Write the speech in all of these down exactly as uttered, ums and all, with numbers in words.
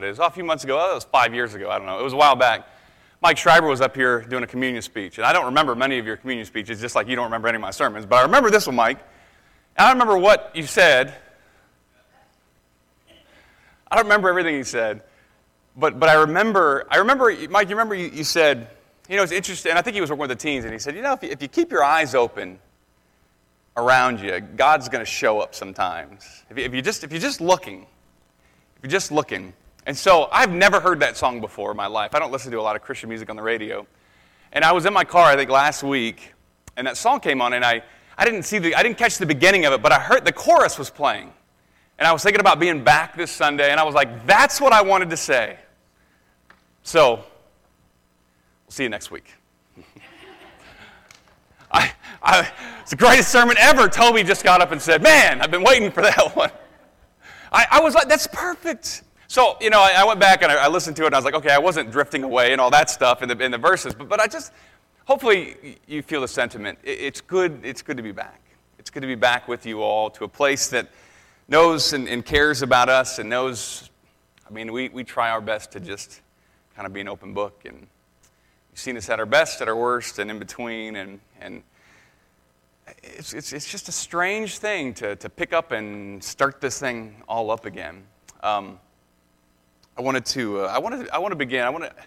It was a few months ago. That was five years ago. I don't know. It was a while back. Mike Schreiber was up here doing a communion speech. And I don't remember many of your communion speeches, just like you don't remember any of my sermons. But I remember this one, Mike. And I remember what you said. I don't remember everything you said. But but I remember, I remember, Mike, you remember you, you said, you know, it's interesting. And I think he was working with the teens. And he said, you know, if you, if you keep your eyes open around you, God's going to show up sometimes. If, you, if, you just, if you're just looking, if you're just looking. And so I've never heard that song before in my life. I don't listen to a lot of Christian music on the radio. And I was in my car, I think, last week, and that song came on, and I, I didn't see the I didn't catch the beginning of it, but I heard the chorus was playing. And I was thinking about being back this Sunday, and I was like, that's what I wanted to say. So, we'll see you next week. I, I, it's the greatest sermon ever. Toby just got up and said, man, I've been waiting for that one. I, I was like, that's perfect. So, you know, I, I went back and I, I listened to it, and I was like, okay, I wasn't drifting away and all that stuff in the, in the verses, but, but I just, hopefully you feel the sentiment. It, it's good It's good to be back. It's good to be back with you all to a place that knows and, and cares about us and knows, I mean, we, we try our best to just kind of be an open book, and you've seen us at our best, at our worst, and in between, and and it's it's, it's just a strange thing to, to pick up and start this thing all up again. Um, I wanted to. Uh, I wanted. I want to begin. I want to.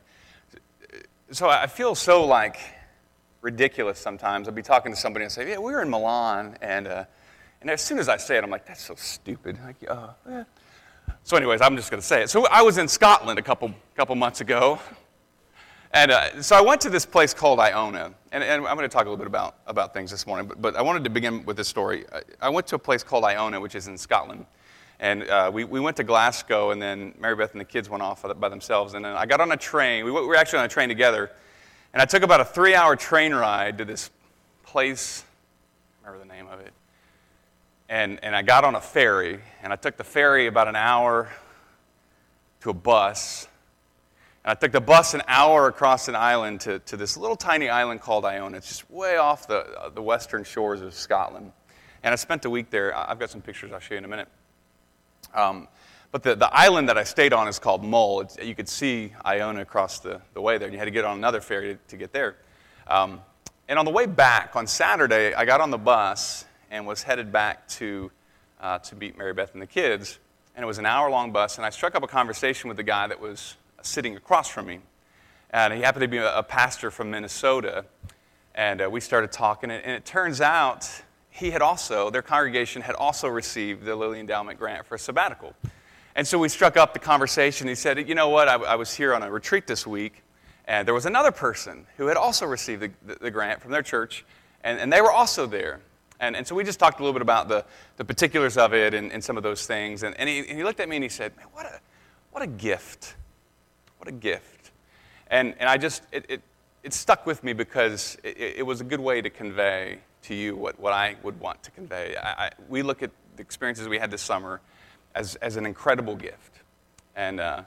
So I feel so like ridiculous sometimes. I'll be talking to somebody and say, "Yeah, we were in Milan," and uh, and as soon as I say it, I'm like, "That's so stupid." Like, uh, eh. So, anyways, I'm just going to say it. So I was in Scotland a couple couple months ago, and uh, so I went to this place called Iona, and, and I'm going to talk a little bit about about things this morning. But but I wanted to begin with this story. I, I went to a place called Iona, which is in Scotland. And uh, we, we went to Glasgow, and then Mary Beth and the kids went off by themselves. And then I got on a train. We, we were actually on a train together. And I took about a three-hour train ride to this place. I remember the name of it. And, and I got on a ferry. And I took the ferry about an hour to a bus. And I took the bus an hour across an island to, to this little tiny island called Iona. It's just way off the, uh, the western shores of Scotland. And I spent a week there. I've got some pictures I'll show you in a minute. Um, but the, the island that I stayed on is called Mull. It's, you could see Iona across the, the way there, and you had to get on another ferry to, to get there. Um, and on the way back, on Saturday, I got on the bus and was headed back to, uh, to meet Mary Beth and the kids. And it was an hour-long bus, and I struck up a conversation with the guy that was sitting across from me. And he happened to be a, a pastor from Minnesota. And uh, we started talking, and, and it turns out he had also, their congregation had also received the Lilly Endowment Grant for a sabbatical. And so we struck up the conversation. He said, you know what, I, I was here on a retreat this week, and there was another person who had also received the, the, the grant from their church, and, and they were also there. And, and so we just talked a little bit about the, the particulars of it and, and some of those things. And, and, he, and he looked at me and he said, man, what a, what a gift. What a gift. And, and I just, it, it, it stuck with me because it, it was a good way to convey to you what, what I would want to convey. I, I, we look at the experiences we had this summer as, as an incredible gift. And uh,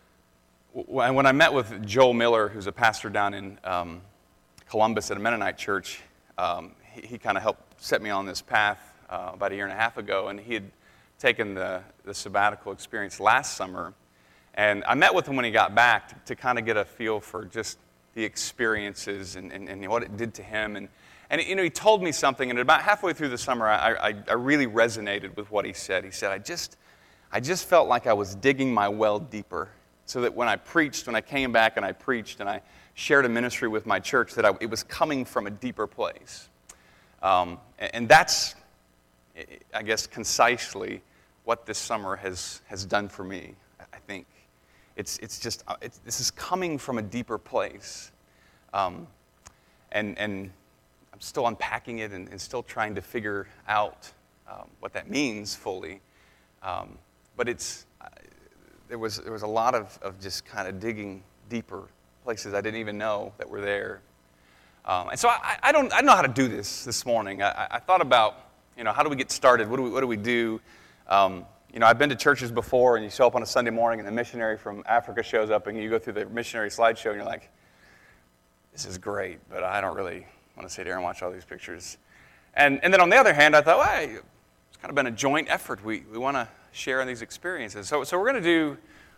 w- when I met with Joel Miller, who's a pastor down in um, Columbus at a Mennonite church, um, he, he kind of helped set me on this path uh, about a year and a half ago, and he had taken the, the sabbatical experience last summer. And I met with him when he got back to, to kind of get a feel for just the experiences and, and, and what it did to him. And And, you know, he told me something, and about halfway through the summer, I, I, I really resonated with what he said. He said, I just, I just felt like I was digging my well deeper, so that when I preached, when I came back and I preached and I shared a ministry with my church, that I, it was coming from a deeper place. Um, and, and that's, I guess, concisely what this summer has, has done for me, I think. It's, it's just, it's, this is coming from a deeper place. Um, and, and, I'm still unpacking it and, and still trying to figure out um, what that means fully. Um, but it's uh, there was there was a lot of, of just kind of digging deeper, places I didn't even know that were there. Um, and so I, I don't I don't know how to do this this morning. I, I thought about, you know, how do we get started? What do we what do we do? Um, you know, I've been to churches before, and you show up on a Sunday morning, and the missionary from Africa shows up, and you go through the missionary slideshow, and you're like, this is great, but I don't really want to sit here and watch all these pictures. And and then on the other hand, I thought, well, hey, it's kind of been a joint effort. We we want to share in these experiences. So so we're going to do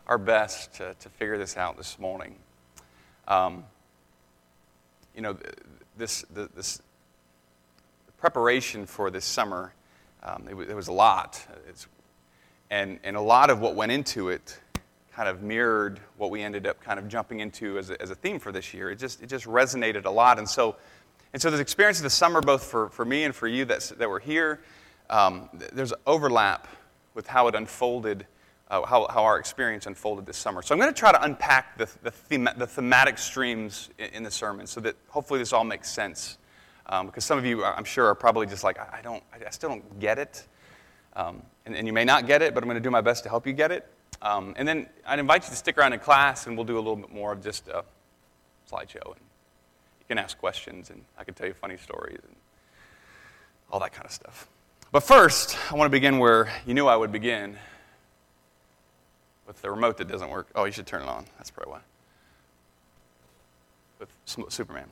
our best to, to figure this out this morning. Um, you know, this, the, this the preparation for this summer, um, it, was, it was a lot. It's, and, and a lot of what went into it kind of mirrored what we ended up kind of jumping into as a, as a theme for this year. It just, it just resonated a lot. And so, and so the experience of the summer, both for, for me and for you that's, that were here, um, there's overlap with how it unfolded, uh, how, how our experience unfolded this summer. So I'm going to try to unpack the, the, thema, the thematic streams in, in the sermon so that hopefully this all makes sense. Um, because some of you, I'm sure, are probably just like, I, don't, I still don't get it. Um, and, and you may not get it, but I'm going to do my best to help you get it. Um, and then I'd invite you to stick around in class, and we'll do a little bit more of just a slideshow. And you can ask questions, and I can tell you funny stories and all that kind of stuff. But first, I want to begin where you knew I would begin, with the remote that doesn't work. Oh, you should turn it on. That's probably why. With Superman.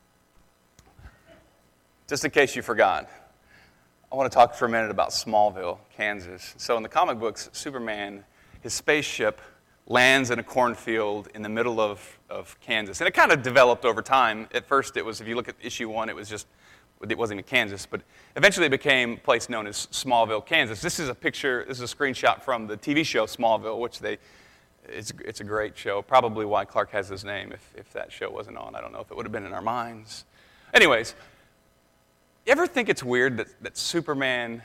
Just in case you forgot, I want to talk for a minute about Smallville, Kansas. So in the comic books, Superman, his spaceship lands in a cornfield in the middle of, of Kansas. And it kind of developed over time. At first, it was, if you look at issue one, it was just, it wasn't even Kansas. But eventually it became a place known as Smallville, Kansas. This is a picture, this is a screenshot from the T V show Smallville, which they, it's, it's a great show. Probably why Clark has his name. If, if that show wasn't on, I don't know if it would have been in our minds. Anyways, you ever think it's weird that, that Superman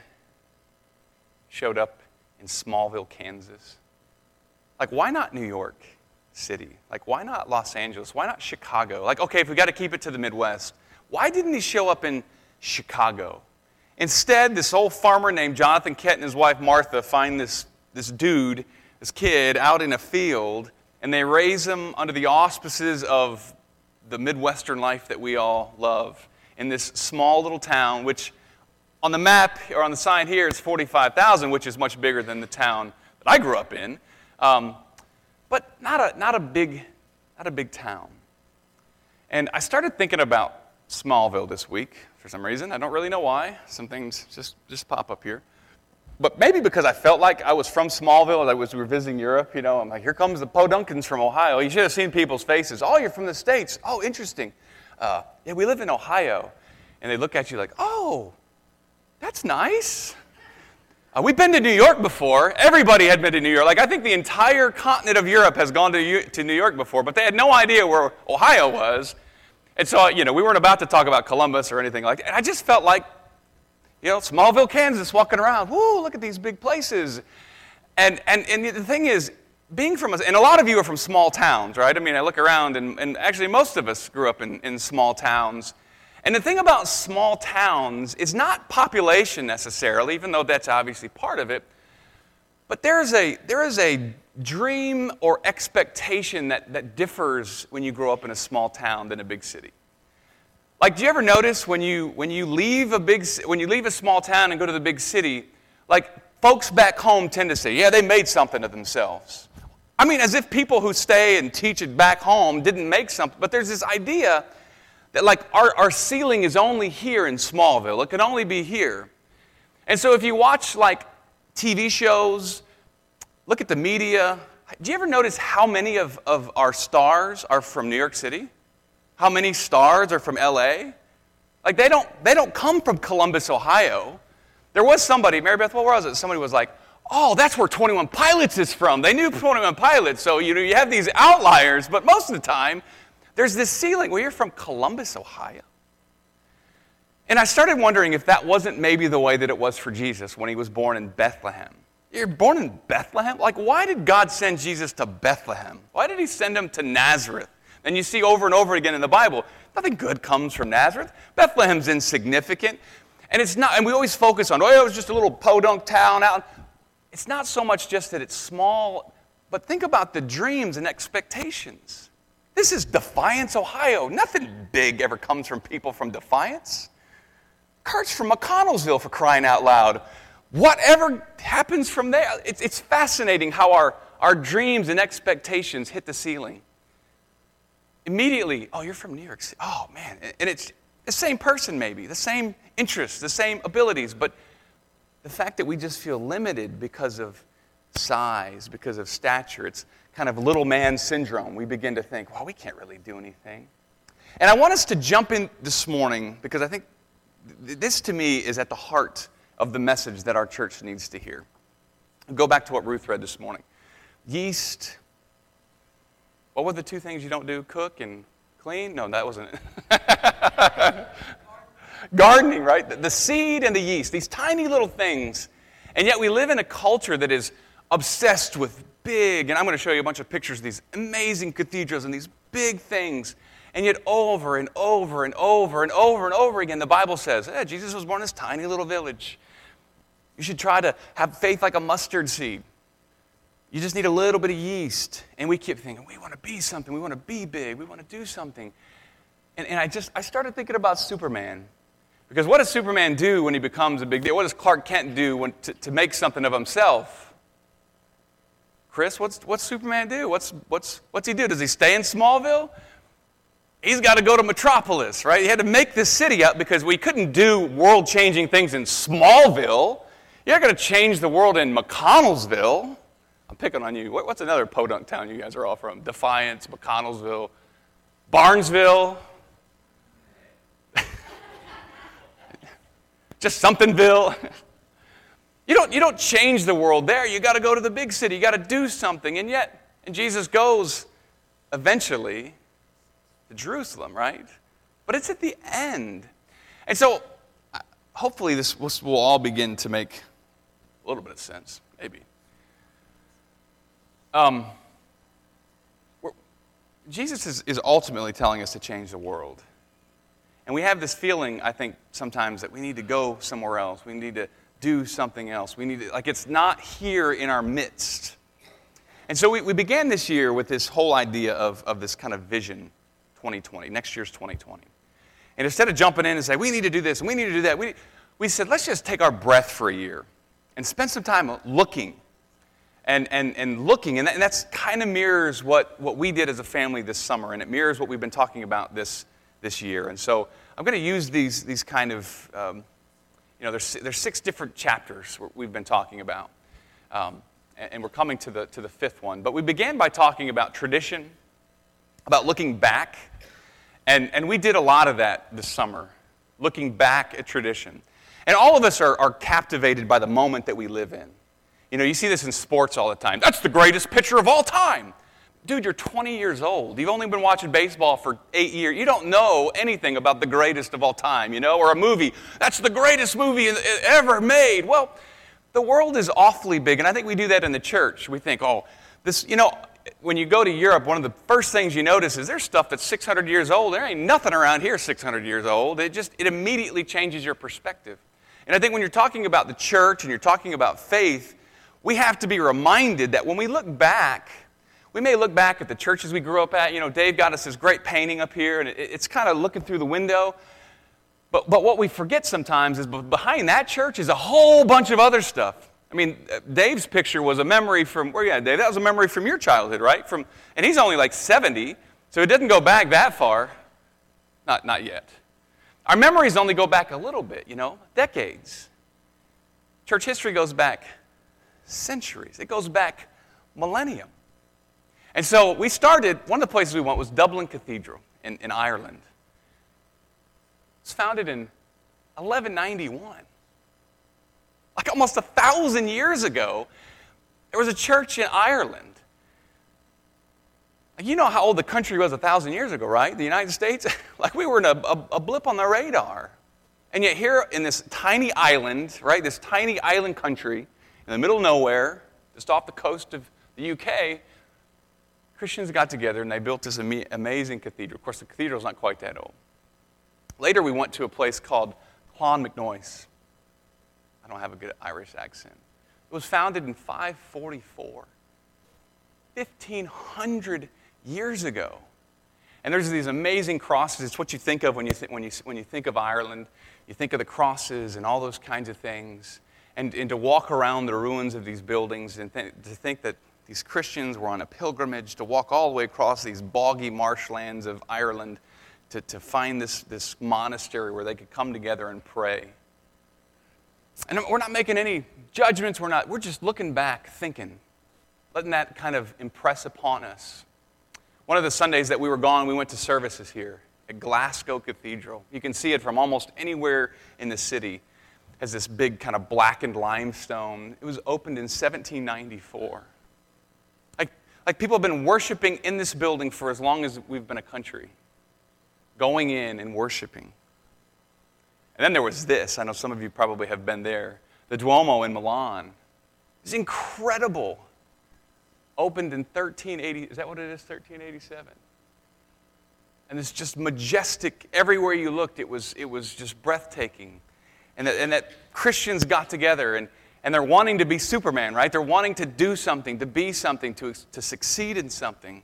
showed up in Smallville, Kansas? Like, why not New York City? Like, why not Los Angeles? Why not Chicago? Like, okay, if we got to keep it to the Midwest, why didn't he show up in Chicago? Instead, this old farmer named Jonathan Kent and his wife Martha find this, this dude, this kid, out in a field, and they raise him under the auspices of the Midwestern life that we all love in this small little town, which on the map, or on the sign here, it's forty-five thousand, which is much bigger than the town that I grew up in. Um, but not a, not a big, not a big town. And I started thinking about Smallville this week for some reason. I don't really know why. Some things just, just pop up here. But maybe because I felt like I was from Smallville as I was we were visiting Europe. You know, I'm like, here comes the Podunkins from Ohio. You should have seen people's faces. Oh, you're from the States. Oh, interesting. Uh, yeah, we live in Ohio. And they look at you like, oh, that's nice. Uh, we've been to New York before. Everybody had been to New York. Like, I think the entire continent of Europe has gone to, U- to New York before, but they had no idea where Ohio was. And so, you know, we weren't about to talk about Columbus or anything like that. And I just felt like, you know, Smallville, Kansas, walking around. Woo, look at these big places. And and, and the thing is, being from, a, and a lot of you are from small towns, right? I mean, I look around, and, and actually most of us grew up in, in small towns. And the thing about small towns is not population necessarily, even though that's obviously part of it, but there is a, there is a dream or expectation that, that differs when you grow up in a small town than a big city. Like, do you ever notice when you, when you leave a big, when you leave a small town and go to the big city, like, folks back home tend to say, yeah, they made something of themselves. I mean, as if people who stay and teach it back home didn't make something, but there's this idea that, like, our, our ceiling is only here in Smallville. It can only be here. And so if you watch, like, T V shows, look at the media, do you ever notice how many of, of our stars are from New York City? How many stars are from L A? Like, they don't, they don't come from Columbus, Ohio. There was somebody, Mary Beth, what was it? Somebody was like, oh, that's where twenty-one Pilots is from. They knew twenty-one Pilots, so, you know, you have these outliers, but most of the time, there's this ceiling. Well, you're from Columbus, Ohio. And I started wondering if that wasn't maybe the way that it was for Jesus when he was born in Bethlehem. You're born in Bethlehem? Like, why did God send Jesus to Bethlehem? Why did he send him to Nazareth? And you see over and over again in the Bible, nothing good comes from Nazareth. Bethlehem's insignificant. And it's not, and we always focus on, oh, it was just a little podunk town out. It's not so much just that it's small, but think about the dreams and expectations. This is Defiance, Ohio. Nothing big ever comes from people from Defiance. Kurt's from McConnellsville, for crying out loud. Whatever happens from there, it's, it's fascinating how our, our dreams and expectations hit the ceiling. Immediately, oh, you're from New York City. Oh, man. And it's the same person maybe, the same interests, the same abilities, but the fact that we just feel limited because of size, because of stature. It's kind of little man syndrome. We begin to think, well, we can't really do anything. And I want us to jump in this morning because I think th- this to me is at the heart of the message that our church needs to hear. Go back to what Ruth read this morning. Yeast. What were the two things you don't do? Cook and clean? No, that wasn't it. Gardening, right? The, the seed and the yeast, these tiny little things. And yet we live in a culture that is obsessed with big, and I'm going to show you a bunch of pictures of these amazing cathedrals and these big things. And yet over and over and over and over and over again, the Bible says, eh, Jesus was born in this tiny little village. You should try to have faith like a mustard seed. You just need a little bit of yeast. And we keep thinking, we want to be something. We want to be big. We want to do something. And, and I just, I started thinking about Superman. Because what does Superman do when he becomes a big deal? What does Clark Kent do when, to, to make something of himself? Chris, what's, what's Superman do? What's, what's, what's he do? Does he stay in Smallville? He's got to go to Metropolis, right? He had to make this city up because we couldn't do world-changing things in Smallville. You're going to change the world in McConnellsville. I'm picking on you. What's another podunk town you guys are all from? Defiance, McConnellsville, Barnesville. Just somethingville. You don't, you don't change the world there. You got to go to the big city. You got to do something. And yet, and Jesus goes eventually to Jerusalem, right? But it's at the end. And so, hopefully this will all begin to make a little bit of sense, maybe. Um, Jesus is, is ultimately telling us to change the world. And we have this feeling, I think, sometimes that we need to go somewhere else. We need to do something else. We need to, like, it's not here in our midst. And so we, we began this year with this whole idea of, of this kind of vision, twenty twenty, next year's twenty twenty. And instead of jumping in and saying, we need to do this and we need to do that, we, we said, let's just take our breath for a year and spend some time looking and, and, and looking. And, that, and that's kind of mirrors what, what we did as a family this summer, and it mirrors what we've been talking about this this year. And so I'm going to use these these kind of, um, you know, there's, there's six different chapters we've been talking about. Um, and, and we're coming to the to the fifth one. But we began by talking about tradition, about looking back. And, and we did a lot of that this summer, looking back at tradition. And all of us are, are captivated by the moment that we live in. You know, you see this in sports all the time. That's the greatest pitcher of all time. Dude, you're twenty years old. You've only been watching baseball for eight years. You don't know anything about the greatest of all time, you know? Or a movie. That's the greatest movie ever made. Well, the world is awfully big, and I think we do that in the church. We think, oh, this, you know, when you go to Europe, one of the first things you notice is there's stuff that's six hundred years old. There ain't nothing around here six hundred years old. It just, it immediately changes your perspective. And I think when you're talking about the church and you're talking about faith, we have to be reminded that when we look back, we may look back at the churches we grew up at. You know, Dave got us this great painting up here, and it, it's kind of looking through the window. But, but what we forget sometimes is behind that church is a whole bunch of other stuff. I mean, Dave's picture was a memory from, where you at, Dave? That was a memory from your childhood, right? From, and he's only like seventy, so it doesn't go back that far. Not, not yet. Our memories only go back a little bit, you know, decades. Church history goes back centuries. It goes back millennium. And so we started, one of the places we went was Dublin Cathedral in, in Ireland. It was founded in eleven ninety-one. Like almost a thousand years ago, there was a church in Ireland. Like, you know how old the country was a thousand years ago, right? The United States? Like we were in a, a, a blip on the radar. And yet here in this tiny island, right, this tiny island country in the middle of nowhere, just off the coast of the U K, Christians got together and they built this ama- amazing cathedral. Of course, the cathedral's not quite that old. Later, we went to a place called Clonmacnoise. I don't have a good Irish accent. It was founded in five forty-four, fifteen hundred years ago. And there's these amazing crosses. It's what you think of when you, th- when you, when you think of Ireland. You think of the crosses and all those kinds of things. And, and to walk around the ruins of these buildings and th- to think that these Christians were on a pilgrimage to walk all the way across these boggy marshlands of Ireland to, to find this, this monastery where they could come together and pray. And we're not making any judgments. We're not. We're just looking back, thinking, letting that kind of impress upon us. One of the Sundays that we were gone, we went to services here at Glasgow Cathedral. You can see it from almost anywhere in the city. It has this big kind of blackened limestone. It was opened in seventeen ninety-four. Like, like people have been worshiping in this building for as long as we've been a country, going in and worshiping. And then there was this. I know some of you probably have been there. The Duomo in Milan. It's incredible. Opened in thirteen eighty, is that what it is, thirteen eighty-seven? And it's just majestic. Everywhere you looked, it was, it was just breathtaking. And that, and that Christians got together, and, and they're wanting to be Superman, right? They're wanting to do something, to be something, to, to succeed in something.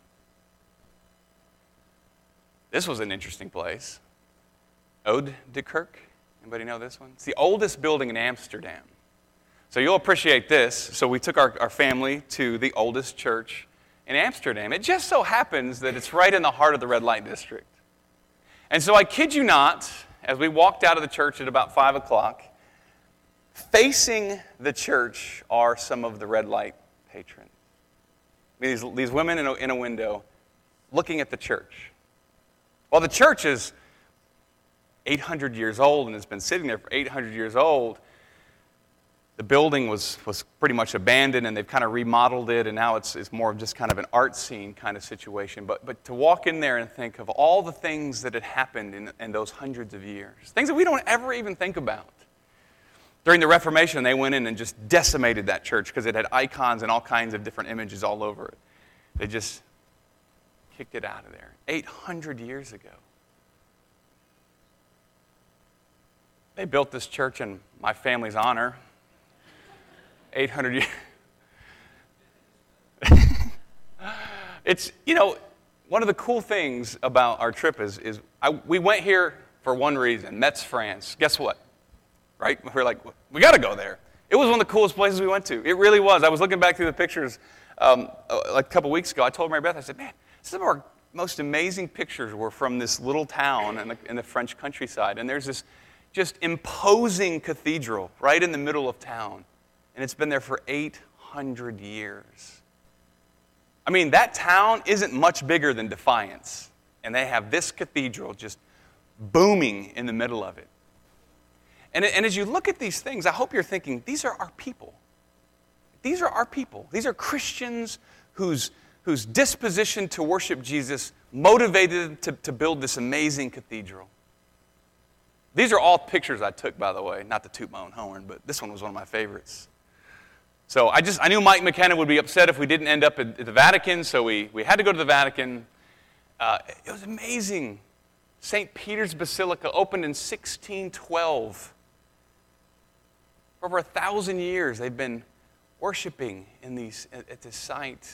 This was an interesting place. Ode de Kerk. Anybody know this one? It's the oldest building in Amsterdam. So you'll appreciate this. So we took our, our family to the oldest church in Amsterdam. It just so happens that it's right in the heart of the red light district. And so I kid you not, as we walked out of the church at about five o'clock, facing the church are some of the red light patrons. These, these women in a, in a window looking at the church. Well, the church is eight hundred years old and has been sitting there for eight hundred years old. The building was, was pretty much abandoned, and they've kind of remodeled it, and now it's, it's more of just kind of an art scene kind of situation. But, but to walk in there and think of all the things that had happened in, in those hundreds of years, things that we don't ever even think about. During the Reformation, they went in and just decimated that church because it had icons and all kinds of different images all over it. They just kicked it out of there. eight hundred years ago. They built this church in my family's honor. eight hundred years. It's, you know, one of the cool things about our trip is, is I, we went here for one reason, Metz, France. Guess what? Right? We're like, we got to go there. It was one of the coolest places we went to. It really was. I was looking back through the pictures um, like a couple weeks ago. I told Mary Beth, I said, man, some of our most amazing pictures were from this little town in the, in the French countryside. And there's this just imposing cathedral right in the middle of town. And it's been there for eight hundred years. I mean, that town isn't much bigger than Defiance. And they have this cathedral just booming in the middle of it. And, and as you look at these things, I hope you're thinking, these are our people. These are our people. These are Christians whose, whose disposition to worship Jesus motivated to, to build this amazing cathedral. These are all pictures I took, by the way. Not to toot my own horn, but this one was one of my favorites. So I just I knew Mike McKenna would be upset if we didn't end up at, at the Vatican, so we, we had to go to the Vatican. Uh, it was amazing. Saint Peter's Basilica opened in sixteen twelve. For over a thousand years, they've been worshiping in these at, at this site.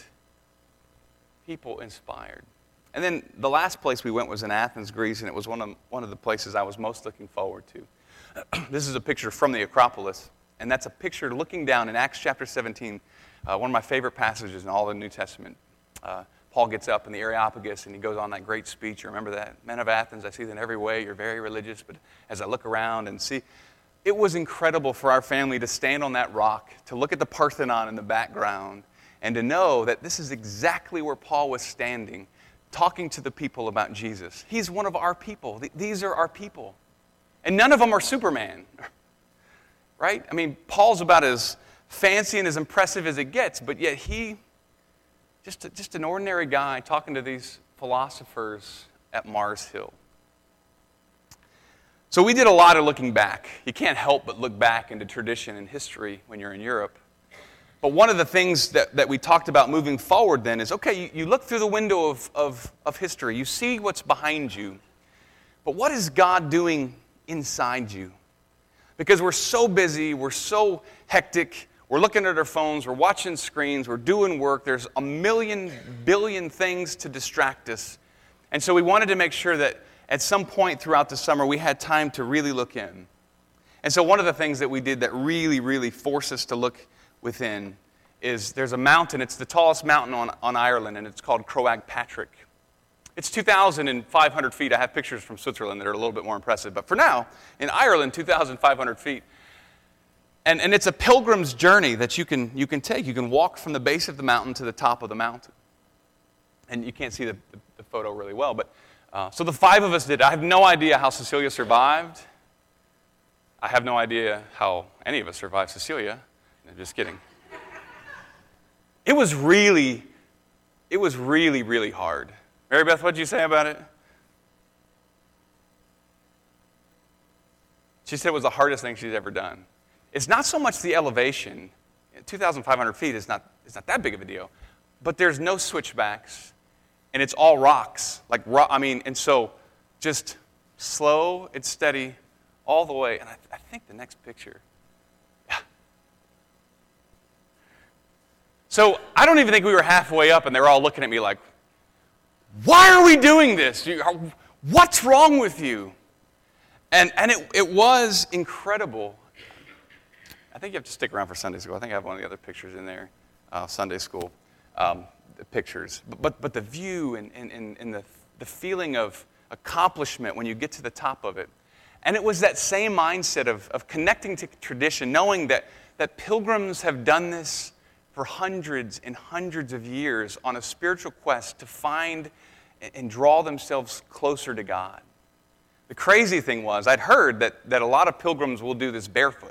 People inspired. And then the last place we went was in Athens, Greece, and it was one of, one of the places I was most looking forward to. This is a picture from the Acropolis, and that's a picture looking down in Acts chapter seventeen, uh, one of my favorite passages in all the New Testament. Uh, Paul gets up in the Areopagus, and he goes on that great speech. You remember that? Men of Athens, I see that in every way. You're very religious, but as I look around and see, it was incredible for our family to stand on that rock, to look at the Parthenon in the background, and to know that this is exactly where Paul was standing, talking to the people about Jesus. He's one of our people. These are our people. And none of them are Superman, right? I mean, Paul's about as fancy and as impressive as it gets, but yet he, just, a, just an ordinary guy talking to these philosophers at Mars Hill. So we did a lot of looking back. You can't help but look back into tradition and history when you're in Europe. But one of the things that, that we talked about moving forward then is, okay, you, you look through the window of, of, of history. You see what's behind you. But what is God doing inside you? Because we're so busy, we're so hectic, we're looking at our phones, we're watching screens, we're doing work. There's a million, billion things to distract us. And so we wanted to make sure that at some point throughout the summer, we had time to really look in. And so one of the things that we did that really, really forced us to look within is there's a mountain. It's the tallest mountain on, on Ireland, and it's called Croagh Patrick. It's two thousand five hundred feet. I have pictures from Switzerland that are a little bit more impressive. But for now, in Ireland, two thousand five hundred feet. And, and it's a pilgrim's journey that you can, you can take. You can walk from the base of the mountain to the top of the mountain. And you can't see the, the, the photo really well, but uh, so the five of us did. I have no idea how Cecilia survived. I have no idea how any of us survived Cecilia. No, just kidding. It was really, it was really, really hard. Mary Beth, what did you say about it? She said it was the hardest thing she's ever done. It's not so much the elevation. two thousand five hundred feet is not, it's not that big of a deal. But there's no switchbacks, and it's all rocks. Like, ro- I mean, and so just slow and steady all the way. And I, I think the next picture. Yeah. So I don't even think we were halfway up, and they were all looking at me like, why are we doing this? You, what's wrong with you? And and it, it was incredible. I think you have to stick around for Sunday school. I think I have one of the other pictures in there, uh, Sunday school um, the pictures. But, but but the view and, and, and the, the feeling of accomplishment when you get to the top of it. And it was that same mindset of, of connecting to tradition, knowing that, that pilgrims have done this for hundreds and hundreds of years on a spiritual quest to find and draw themselves closer to God. The crazy thing was, I'd heard that, that a lot of pilgrims will do this barefoot.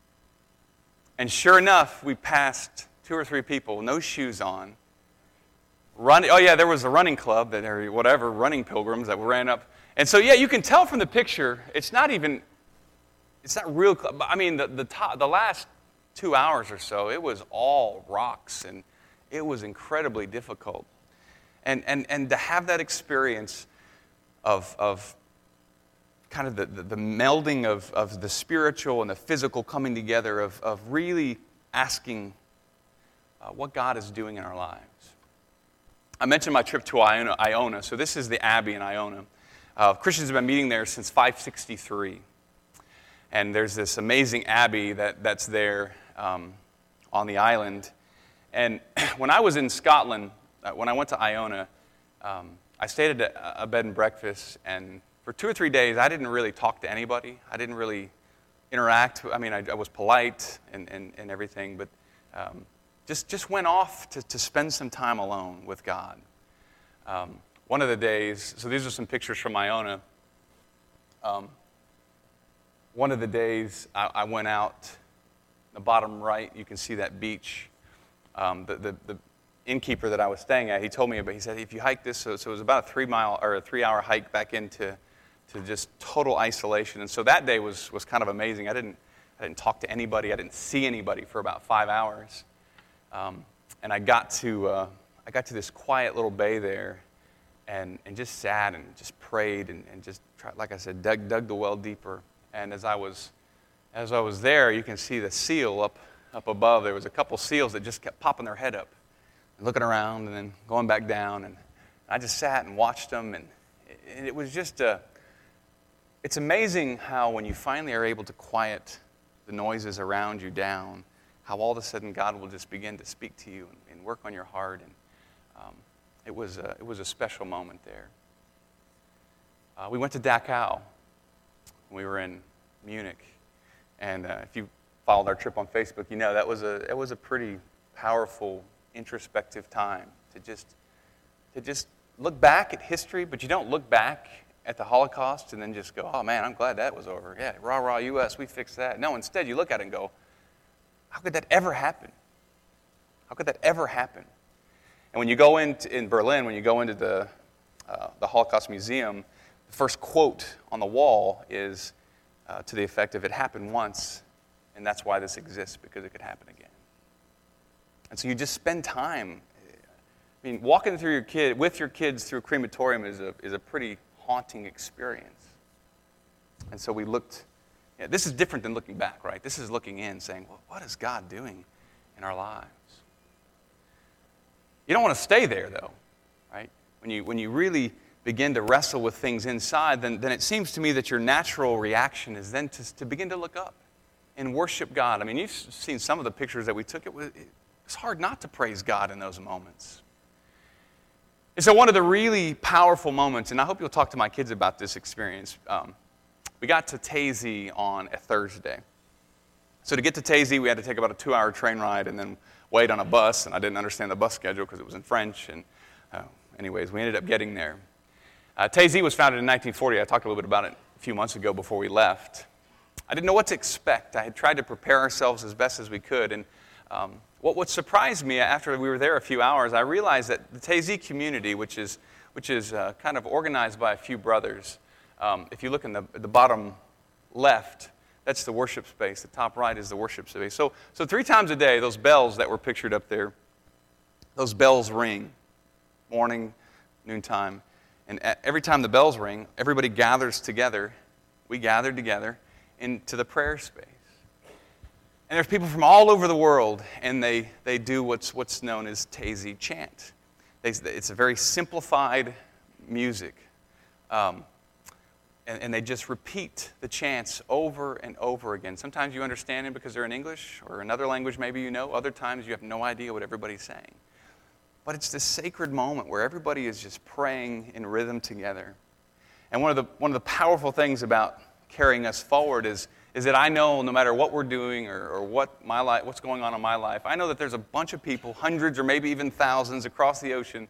And sure enough, we passed two or three people, no shoes on, running. Oh yeah, there was a running club, that or whatever, running pilgrims that ran up. And so yeah, you can tell from the picture, it's not even, it's not real. I mean, the the, top, the last two hours or so, it was all rocks, and it was incredibly difficult. And and and to have that experience of of kind of the, the, the melding of, of the spiritual and the physical coming together, of, of really asking uh, what God is doing in our lives. I mentioned my trip to Iona, Iona. So this is the Abbey in Iona. Uh, Christians have been meeting there since five sixty-three. And there's this amazing abbey that, that's there um, on the island. And when I was in Scotland, uh, when I went to Iona, um, I stayed at a, a bed and breakfast, and for two or three days, I didn't really talk to anybody. I didn't really interact. I mean, I, I was polite and, and, and everything, but um, just, just went off to, to spend some time alone with God. Um, one of the days, so these are some pictures from Iona. Um, one of the days, I, I went out, the bottom right, you can see that beach. Um, the, the, the innkeeper that I was staying at, he told me about, he said, if you hike this, so, so it was about a three mile or a three hour hike back into to just total isolation. And so that day was was kind of amazing. I didn't I didn't talk to anybody. I didn't see anybody for about five hours. Um, and I got to uh, I got to this quiet little bay there, and and just sat and just prayed and, and just tried, like I said, dug dug the well deeper. And as I was as I was there, you can see the seal up up above. There was a couple seals that just kept popping their head up, and looking around, and then going back down. And I just sat and watched them, and it, it was just a It's amazing how when you finally are able to quiet the noises around you down, how all of a sudden God will just begin to speak to you and, and work on your heart. And um, it was a, it was a special moment there. Uh, we went to Dachau. We were in Munich, and uh, if you followed our trip on Facebook, you know that was a it was a pretty powerful, introspective time to just to just look back at history, but you don't look back at the Holocaust and then just go, oh man, I'm glad that was over. Yeah, rah, rah, U S, we fixed that. No, instead you look at it and go, how could that ever happen? How could that ever happen? And when you go into, in Berlin, when you go into the, uh, the Holocaust Museum, the first quote on the wall is uh, to the effect of, it happened once, and that's why this exists, because it could happen again. And so you just spend time. I mean, walking through your kid, with your kids through a crematorium is a, is a pretty haunting experience. And so we looked, yeah, this is different than looking back, right? This is looking in, saying, well, what is God doing in our lives? You don't want to stay there, though, right? When you, when you really begin to wrestle with things inside, then, then it seems to me that your natural reaction is then to, to begin to look up and worship God. I mean, you've seen some of the pictures that we took. It was, it's hard not to praise God in those moments. And so one of the really powerful moments, and I hope you'll talk to my kids about this experience, um, we got to Taizé on a Thursday. So to get to Taizé, we had to take about a two-hour train ride and then wait on a bus, and I didn't understand the bus schedule because it was in French. And uh, anyways, we ended up getting there. Uh, Taizé was founded in nineteen forty. I talked a little bit about it a few months ago before we left. I didn't know what to expect. I had tried to prepare ourselves as best as we could. And um, what, what surprised me after we were there a few hours, I realized that the Taizé community, which is, which is uh, kind of organized by a few brothers, um, if you look in the, the bottom left, that's the worship space. The top right is the worship space. So, so three times a day, those bells that were pictured up there, those bells ring, morning, noontime. And every time the bells ring, everybody gathers together. We gathered together into the prayer space. And there's people from all over the world, and they, they do what's, what's known as Taizé chant. They, it's a very simplified music. Um, and, and they just repeat the chants over and over again. Sometimes you understand them because they're in English or another language maybe you know. Other times you have no idea what everybody's saying. But it's this sacred moment where everybody is just praying in rhythm together. And one of the, one of the powerful things about carrying us forward is, is that I know no matter what we're doing or, or what my life, what's going on in my life, I know that there's a bunch of people, hundreds or maybe even thousands across the ocean,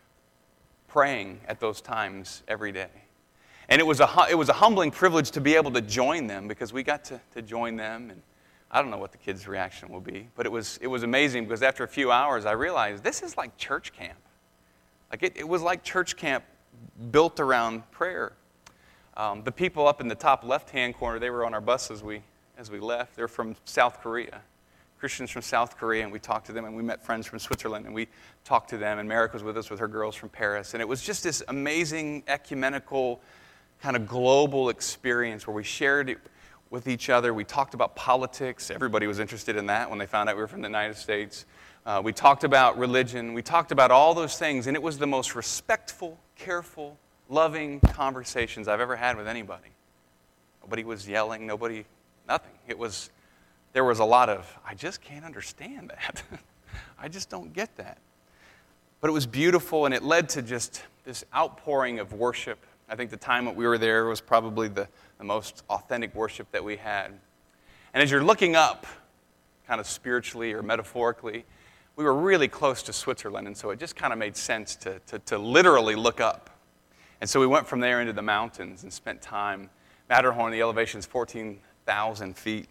praying at those times every day. And it was a, it was a humbling privilege to be able to join them because we got to, to join them. And I don't know what the kids' reaction will be, but it was, it was amazing because after a few hours I realized this is like church camp. Like it, it was like church camp built around prayer. Um, the people up in the top left-hand corner, they were on our bus as we, as we left. They're from South Korea, Christians from South Korea, and we talked to them, and we met friends from Switzerland, and we talked to them, and Merrick was with us with her girls from Paris. And it was just this amazing, ecumenical, kind of global experience where we shared it with each other. We talked about politics. Everybody was interested in that when they found out we were from the United States. Uh, we talked about religion. We talked about all those things, and it was the most respectful, careful, loving conversations I've ever had with anybody. Nobody was yelling, nobody, nothing. It was, there was a lot of, I just can't understand that. I just don't get that. But it was beautiful, and it led to just this outpouring of worship. I think the time that we were there was probably the, the most authentic worship that we had. And as you're looking up, kind of spiritually or metaphorically, we were really close to Switzerland, and so it just kind of made sense to, to, to literally look up. And so we went from there into the mountains and spent time. Matterhorn, the elevation is fourteen thousand feet.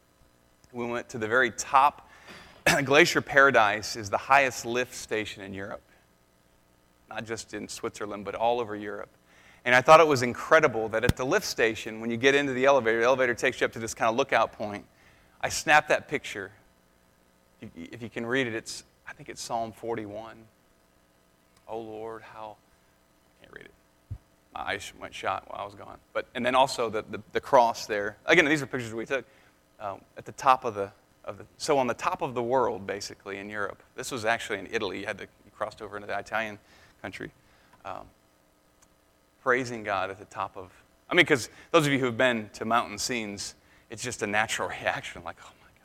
We went to the very top. Glacier Paradise is the highest lift station in Europe. Not just in Switzerland, but all over Europe. And I thought it was incredible that at the lift station, when you get into the elevator, the elevator takes you up to this kind of lookout point. I snapped that picture. If you can read it, it's I think it's Psalm forty-one. Oh Lord, how... I can't read it. My eyes went shot while I was gone. But and then also the, the, the cross there. Again, these are pictures we took um, at the top of the of the. So on the top of the world, basically in Europe. This was actually in Italy. You had to you crossed over into the Italian country, um, praising God at the top of. I mean, because those of you who have been to mountain scenes, it's just a natural reaction, like oh my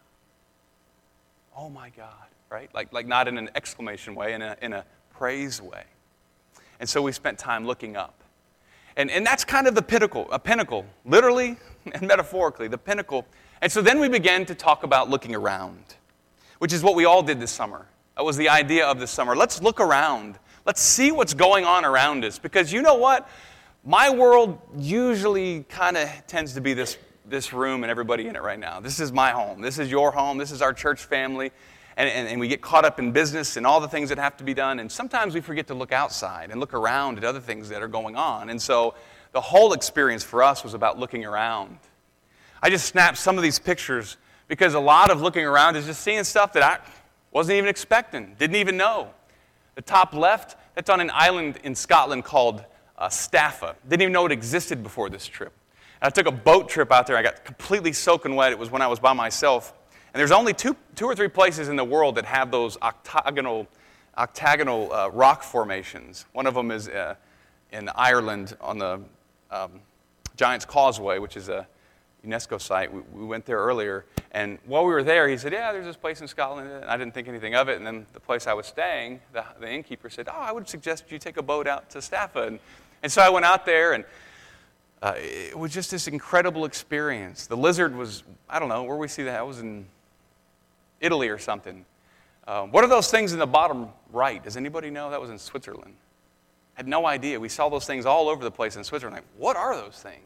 God, oh my God, right? Like like not in an exclamation way, in a in a praise way. And so we spent time looking up. And, and that's kind of the pinnacle, a pinnacle, literally and metaphorically, the pinnacle. And so then we began to talk about looking around, which is what we all did this summer. That was the idea of this summer. Let's look around. Let's see what's going on around us. Because you know what? My world usually kind of tends to be this, this room and everybody in it right now. This is my home. This is your home. This is our church family. And, and, and we get caught up in business and all the things that have to be done. And sometimes we forget to look outside and look around at other things that are going on. And so the whole experience for us was about looking around. I just snapped some of these pictures because a lot of looking around is just seeing stuff that I wasn't even expecting, didn't even know. The top left, that's on an island in Scotland called uh, Staffa. Didn't even know it existed before this trip. And I took a boat trip out there. I got completely soaking wet. It was when I was by myself. And there's only two, two or three places in the world that have those octagonal, octagonal uh, rock formations. One of them is uh, in Ireland on the um, Giant's Causeway, which is a UNESCO site. We, we went there earlier, and while we were there, he said, yeah, there's this place in Scotland, and I didn't think anything of it. And then the place I was staying, the, the innkeeper said, oh, I would suggest you take a boat out to Staffa. And, and so I went out there, and Uh, it was just this incredible experience. The lizard was, I don't know, where we see that? It was in Italy or something. Uh, what are those things in the bottom right? Does anybody know? That was in Switzerland. I had no idea. We saw those things all over the place in Switzerland. Like, what are those things?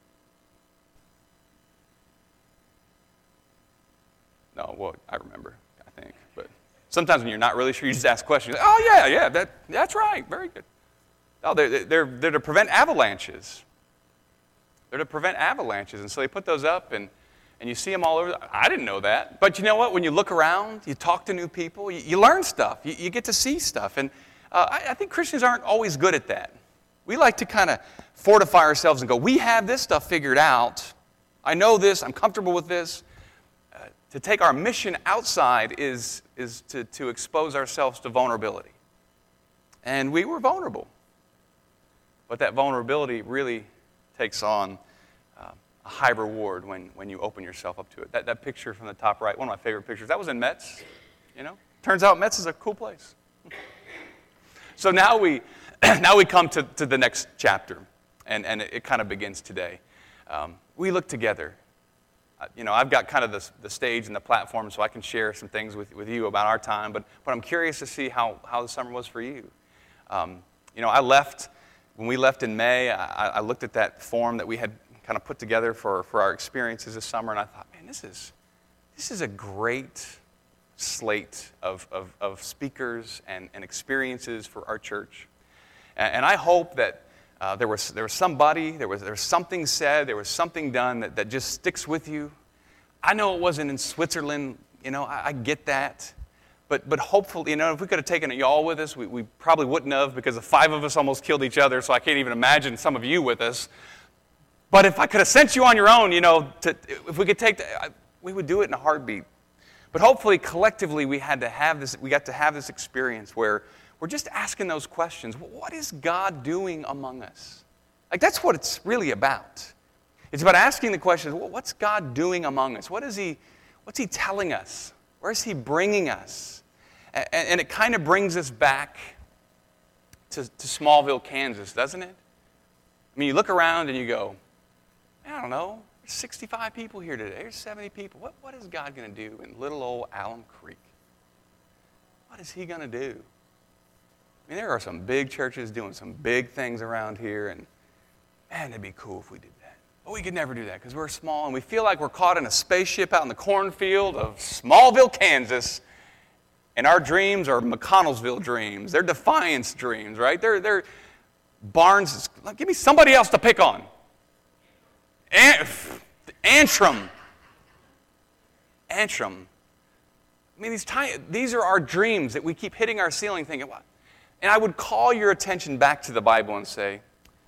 No, well, I remember, I think. But sometimes when you're not really sure, you just ask questions. Oh, yeah, yeah, that, that's right. Very good. Oh, they're, they're, they're to prevent avalanches. They're to prevent avalanches. And so they put those up, and, and you see them all over. I didn't know that. But you know what? When you look around, you talk to new people, you, you learn stuff. You, you get to see stuff. And uh, I, I think Christians aren't always good at that. We like to kind of fortify ourselves and go, we have this stuff figured out. I know this. I'm comfortable with this. Uh, to take our mission outside is, is to, to expose ourselves to vulnerability. And we were vulnerable. But that vulnerability really takes on uh, a high reward when, when you open yourself up to it. That, that picture from the top right, one of my favorite pictures, that was in Metz, you know. Turns out Metz is a cool place. So now we, now we come to, to the next chapter, and, and it, it kind of begins today. Um, we look together. Uh, you know, I've got kind of the, the stage and the platform so I can share some things with, with you about our time, but, but I'm curious to see how, how the summer was for you. Um, you know, I left... When we left in May, I, I looked at that form that we had kind of put together for, for our experiences this summer, and I thought, man, this is, this is a great slate of, of, of speakers and, and experiences for our church. And, and I hope that uh, there, was, there was somebody, there was, there was something said, there was something done that, that just sticks with you. I know it wasn't in Switzerland, you know, I, I get that. But but hopefully, you know, if we could have taken y'all with us, we, we probably wouldn't have, because the five of us almost killed each other, so I can't even imagine some of you with us. But if I could have sent you on your own, you know, to, if we could take, the, we would do it in a heartbeat. But hopefully, collectively, we had to have this, we got to have this experience where we're just asking those questions. What is God doing among us? Like, that's what it's really about. It's about asking the questions, what's God doing among us? What is He, what's He telling us? Where is He bringing us? And it kind of brings us back to, to Smallville, Kansas, doesn't it? I mean, you look around and you go, I don't know, there's sixty-five people here today, there's seventy people. What, what is God going to do in little old Alum Creek? What is He going to do? I mean, there are some big churches doing some big things around here, and man, it'd be cool if we did that. But we could never do that because we're small, and we feel like we're caught in a spaceship out in the cornfield of Smallville, Kansas. And our dreams are McConnellsville dreams. They're Defiance dreams, right? They're, they're Barnes. Give me somebody else to pick on. An- Antrim. Antrim. I mean, these, tiny, these are our dreams that we keep hitting our ceiling thinking, what? And I would call your attention back to the Bible and say,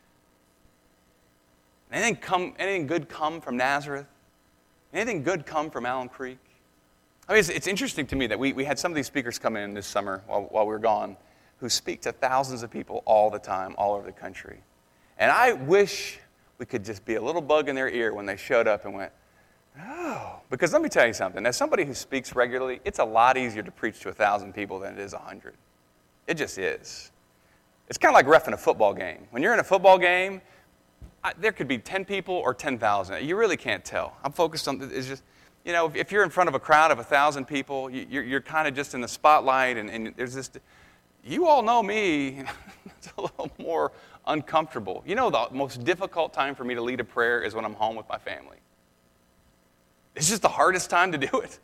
anything, come, anything good come from Nazareth? Anything good come from Alum Creek? I mean, it's, it's interesting to me that we, we had some of these speakers come in this summer while, while we were gone who speak to thousands of people all the time, all over the country. And I wish we could just be a little bug in their ear when they showed up and went, oh. Because let me tell you something. As somebody who speaks regularly, it's a lot easier to preach to a thousand people than it is a hundred. It just is. It's kind of like reffing a football game. When you're in a football game, I, there could be ten people or ten thousand. You really can't tell. I'm focused on, it's just, you know, if you're in front of a crowd of a thousand people, you're, you're kind of just in the spotlight, and, and there's this, you all know me, it's a little more uncomfortable. You know, the most difficult time for me to lead a prayer is when I'm home with my family. It's just the hardest time to do it.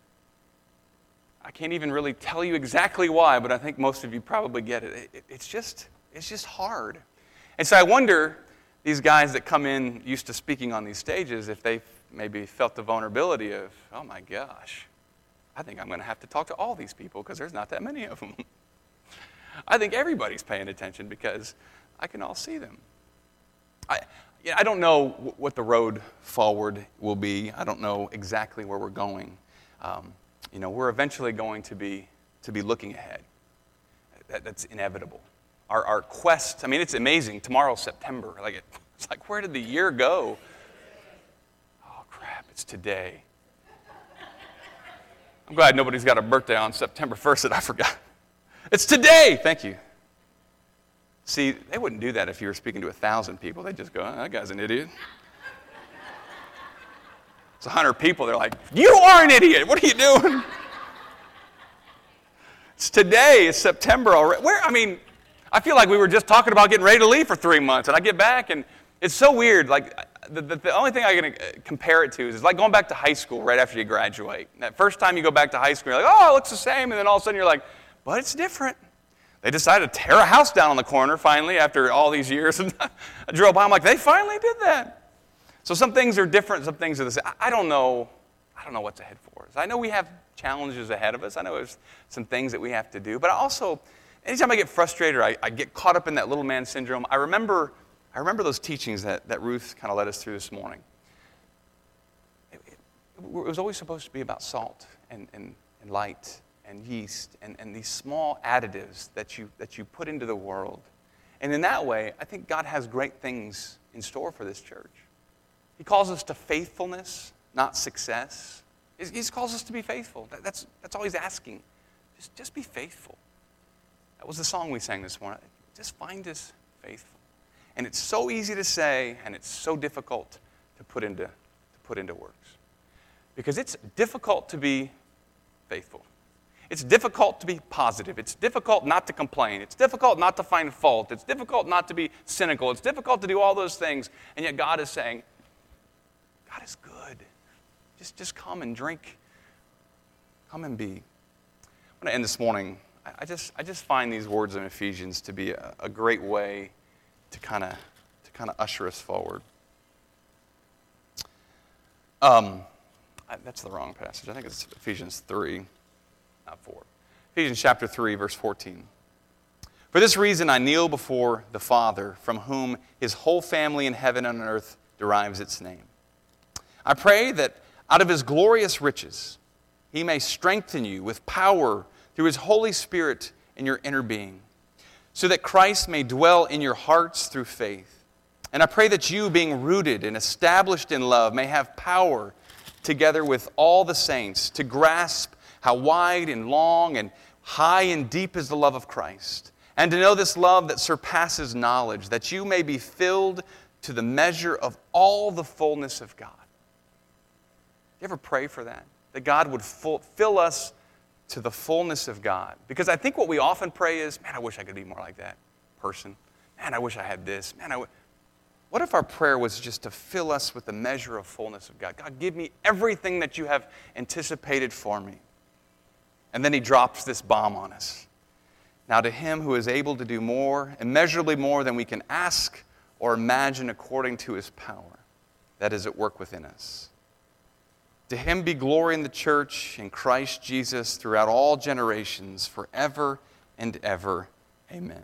I can't even really tell you exactly why, but I think most of you probably get it. it, it it's just, it's just hard. And so I wonder, these guys that come in used to speaking on these stages, if they maybe felt the vulnerability of, oh my gosh, I think I'm going to have to talk to all these people because there's not that many of them. I think everybody's paying attention because I can all see them. I, you know, I don't know w- what the road forward will be. I don't know exactly where we're going. Um, you know, we're eventually going to be to be looking ahead. That, that's inevitable. Our, our quest, I mean, it's amazing. Tomorrow's September. Like it, it's like, where did the year go? It's today. I'm glad nobody's got a birthday on September first that I forgot. It's today. Thank you. See, they wouldn't do that if you were speaking to a thousand people. They'd just go, oh, that guy's an idiot. It's a hundred people. They're like, you are an idiot. What are you doing? It's today. It's September already. Where, I mean, I feel like we were just talking about getting ready to leave for three months, and I get back, and it's so weird. Like, the, the, the only thing I can compare it to is it's like going back to high school right after you graduate. That first time you go back to high school, you're like, oh, it looks the same, and then all of a sudden you're like, but it's different. They decided to tear a house down on the corner finally after all these years. And I drove by, I'm like, they finally did that. So some things are different, some things are the same. I don't know, I don't know what's ahead for us. I know we have challenges ahead of us. I know there's some things that we have to do. But I also, anytime I get frustrated or I, I get caught up in that little man syndrome, I remember I remember those teachings that, that Ruth kind of led us through this morning. It, it, it was always supposed to be about salt and, and, and light and yeast and, and these small additives that you, that you put into the world. And in that way, I think God has great things in store for this church. He calls us to faithfulness, not success. He calls us to be faithful. That, that's, that's all he's asking. Just, just be faithful. That was the song we sang this morning. Just find us faithful. And it's so easy to say, and it's so difficult to put into, to put into works. Because it's difficult to be faithful. It's difficult to be positive. It's difficult not to complain. It's difficult not to find fault. It's difficult not to be cynical. It's difficult to do all those things. And yet God is saying, God is good. Just, just come and drink. Come and be. I'm going to end this morning. I, I, just, I just find these words in Ephesians to be a, a great way to kind of to kind of usher us forward. Um, I, that's the wrong passage. I think it's Ephesians three, not four. Ephesians chapter three, verse fourteen. For this reason I kneel before the Father, from whom his whole family in heaven and on earth derives its name. I pray that out of his glorious riches he may strengthen you with power through his Holy Spirit in your inner being, so that Christ may dwell in your hearts through faith. And I pray that you, being rooted and established in love, may have power, together with all the saints, to grasp how wide and long and high and deep is the love of Christ, and to know this love that surpasses knowledge, that you may be filled to the measure of all the fullness of God. You ever pray for that? That God would full, fill us to the fullness of God. Because I think what we often pray is, man, I wish I could be more like that person. Man, I wish I had this. Man, I w-. What if our prayer was just to fill us with the measure of fullness of God? God, give me everything that you have anticipated for me. And then he drops this bomb on us. Now to him who is able to do more, immeasurably more than we can ask or imagine according to his power that is at work within us. To him be glory in the church, in Christ Jesus, throughout all generations, forever and ever. Amen.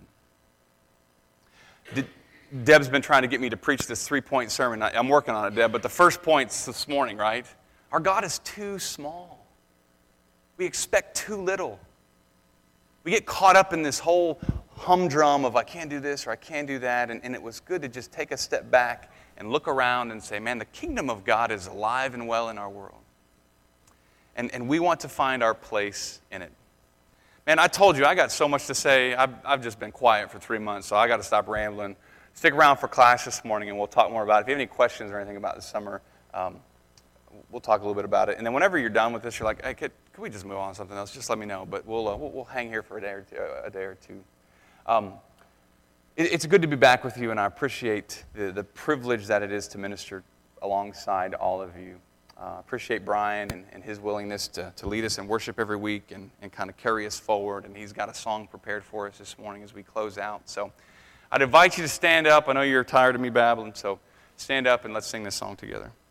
Did, Deb's been trying to get me to preach this three-point sermon. I, I'm working on it, Deb, but the first point's this morning, right? Our God is too small. We expect too little. We get caught up in this whole humdrum of I can't do this or I can't do that, and, and it was good to just take a step back and look around and say, man, the kingdom of God is alive and well in our world. And, and we want to find our place in it. Man, I told you, I got so much to say. I've, I've just been quiet for three months, so I got to stop rambling. Stick around for class this morning, and we'll talk more about it. If you have any questions or anything about the summer, um, we'll talk a little bit about it. And then whenever you're done with this, you're like, hey, could, could we just move on to something else? Just let me know. But we'll, uh, we'll, we'll hang here for a day or two. A day or two. Um, It's good to be back with you, and I appreciate the, the privilege that it is to minister alongside all of you. I uh, appreciate Brian and, and his willingness to, to lead us in worship every week and, and kind of carry us forward, and he's got a song prepared for us this morning as we close out. So I'd invite you to stand up. I know you're tired of me babbling, so stand up and let's sing this song together.